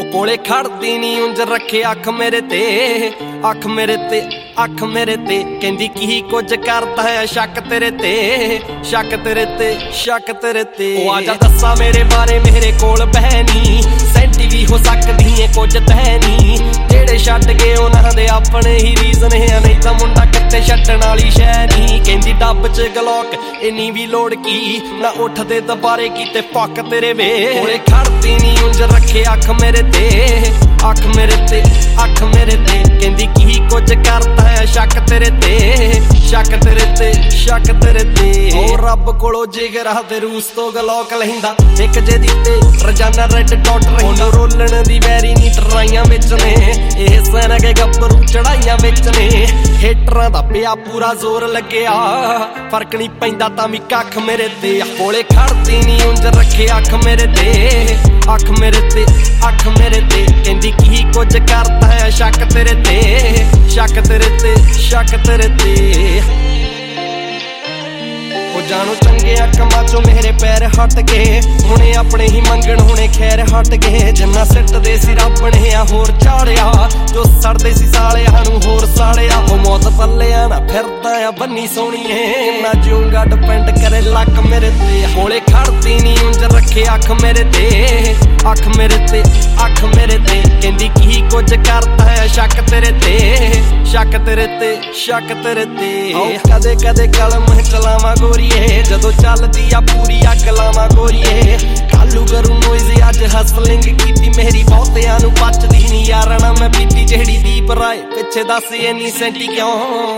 ਕੋਲੇ ਖੜਦੀ ਨੀ ਉਂਝ ਰੱਖੇ ਅੱਖ ਮੇਰੇ ਤੇ, ਅੱਖ ਮੇਰੇ ਤੇ, ਅੱਖ ਮੇਰੇ ਤੇ। ਕਹਿੰਦੀ ਕੀ ਕੁਝ ਕਰਦਾ ਹੈ ਸ਼ੱਕ ਤੇਰੇ ਤੇ, ਸ਼ੱਕ ਤੇਰੇ ਤੇ, ਸ਼ੱਕ ਤੇਰੇ ਤੇ। ਉਹ ਆਜਾ ਦੱਸਾਂ ਮੇਰੇ ਬਾਰੇ ਮੇਰੇ ਕੋਲ ਬਹਿ ਨੀ, ਸੈਂਟੀ ਵੀ ਹੋ ਸਕਦੀ ਏ ਕੁਝ ਤਹਿ ਨੀ। ਜਿਹੜੇ ਛੱਡ ਗਏ ਉਹਨਾਂ ਦੇ ਆਪਣੇ ਹੀ ਰੀਜ਼ਨ ਹੈ, ਨਹੀਂ ਤਾਂ ਮੁੰਡਾ ਕਿੱਥੇ ਛੱਡਣ ਵਾਲੀ ਸ਼ੈ ਨੀ। ਕਹਿੰਦੀ ਡੱਬ ਚ ਗਲੋਕ ਇੰਨੀ ਵੀ ਲੋੜ ਕੀ, ਨਾ ਉੱਠਦੇ ਦੁਬਾਰੇ ਕੀਤੇ ਫੱਕ ਤੇਰੇ ਵੇ। ਕੋਲੇ ਖੜਦੀ ਨੀ ਉਂਝ ਰੱਖੇ ਅੱਖ ਮੇਰੇ ਤੇ, ਅੱਖ ਮੇਰੇ ਤੇ, ਅੱਖ ਮੇਰੇ ਤੇ। ਕਹਿੰਦੀ ਕੀ ਕੁਝ ਕਰਦਾ ਹੈ ਸ਼ੱਕ ਤੇਰੇ ਤੇ, ਸ਼ੱਕ ਤੇਰੇ ਤੇ, ਸ਼ੱਕ ਤੇਰੇ ਤੇ। ਉਹ ਰੱਬ ਕੋਲੋਂ ਜਿਗਰਾ ਤੇ ਰੂਸ ਤੋਂ ਗਲੋਕ ਲੈਂਦਾ, ਇੱਕ ਜੇ ਦੀ ਤੇ ਰੋਜ਼ਾਨਾ ਰੈੱਡ ਡਾਟ ਰਹਿੰਦਾ। ਰੋਲਣ ਦੀ ਵੈਰੀ ਨੀ ਟਰਾਈਆਂ ਵਿੱਚ ਨੇ, ਇਹ ਸੈਨਾ ਕੇ ਗੱਭਰੂ ਚੜਾਈਆਂ ਵਿੱਚ ਨੇ। ਹੇਟਰਾਂ ਦਾ ਪਿਆ ਪੂਰਾ ਜ਼ੋਰ ਲੱਗਿਆ, ਫਰਕ ਨਹੀਂ ਪੈਂਦਾ ਤਾਂ ਵੀ ਕੱਖ ਮੇਰੇ ਤੇ। ਕੋਲੇ ਖੜਦੀ ਨੀ ਉਂਝ ਰੱਖੇ ਅੱਖ ਮੇਰੇ ਤੇ, ਅੱਖ ਮੇਰੇ ਤੇ, ਅੱਖ ਮੇਰੇ ਤੇ। ਕਹਿੰਦੀ ਕੀ ਕੁਝ ਕਰਦਾ ਹੈ ਸ਼ੱਕ ਤੇਰੇ ਤੇ, ਸ਼ੱਕ ਤੇਰੇ ਤੇ, ਸ਼ੱਕ ਤੇਰੇ ਤੇ। ਉਹ ਜਾਣੋ ਚੰਗਿਆ ਕੰਮਾਂ ਚੋਂ ਮੇਰੇ ਪੈਰ ਹਟ ਗਏ, ਹੁਣੇ ਆਪਣੇ ਹੀ ਮੰਗਣ ਹੁਣੇ ਖੈਰ ਹਟ ਗਏ। ਜਿੰਨਾ ਸਿੱਟਦੇ ਸੀ ਰੱਬ ਨੇ ਆ ਹੋਰ ਚਾੜਿਆ, ਜੋ ਸੜਦੇ ਸੀ ਸਾਲਿਆਂ ਨੂੰ ਹੋਰ ਸਾਲਿਆ। ਉਹ ਮੌਤ ਪੱਲਿਆਂ ਨਾ ਫਿਰਦਾ ਆ ਬੰਨੀ ਸੋਹਣੀਏ, ਨਾ ਜਿਉਂਗਾ ਡਿਪੈਂਡ ਕਰੇ ਲੱਕ ਮੇਰੇ ਤੇ। ਕੋਲੇ ਖੜਦੀ ਨੀ ਉਂਝ ਰੱਖੇ ਅੱਖ ਮੇਰੇ ਤੇ, ਅੱਖ ਮੇਰੇ ਤੇ, ਅੱਖ ਮੇਰੇ ਤੇ। ਕਹਿੰਦੀ ਕੀ ਕੁਝ ਕਰਦਾ ਹੈ ਸ਼ੱਕ ਤੇਰੇ ਤੇ, ਸ਼ੱਕ ਤੇਰੇ ਤੇ, ਸ਼ੱਕ ਤੇਰੇ ਤੇ। ਕਦੇ ਕਦੇ ਕਲਮ ਚਲਾਵਾਂ ਗੋਰੀਏ, ਜਦੋਂ ਚੱਲਦੀ ਆ ਪੂਰੀ ਅੱਗ ਲਾਵਾਂ ਗੋਰੀਏ। ਕਾਲੂ ਕਰੂ ਨੋਇਜ਼ ਅੱਜ ਹਸਲਿੰਗ ਕੀਤੀ ਮੇਰੀ, ਬਹੁਤਿਆਂ ਨੂੰ ਪਚਦੀ ਨੀ ਯਾਰਾਂ ਮੈਂ ਪੀਤੀ ਜਿਹੜੀ ਦੀਪ ਰਾਏ ਪਿੱਛੇ ਦੱਸ ਇੰਨੀ ਸੈਂਟੀ ਕਿਉਂ।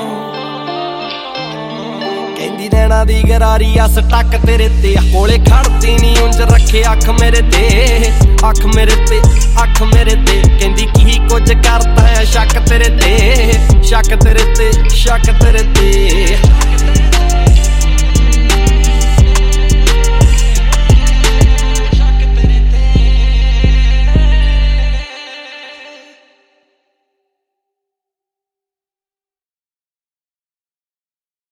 ਕਹਿੰਦੀ ਨੈਣਾ ਦੀ ਗਰਾਰੀ ਆ ਸਟੱਕ ਤੇਰੇ ਤੇ। ਕੋਲੇ ਖੜਦੀ ਨੀ ਉਂਝ ਰੱਖੇ ਅੱਖ ਮੇਰੇ ਤੇ, ਅੱਖ ਮੇਰੇ ਤੇ, ਅੱਖ ਮੇਰੇ ਤੇ। ਕਹਿੰਦੀ ਕੀ ਕੁਝ ਕਰਦਾ ਹੈ ਸ਼ੱਕ ਤੇਰੇ ਤੇ, ਸ਼ੱਕ ਤੇਰੇ ਤੇ, ਸ਼ੱਕ ਤੇਰੇ ਤੇ।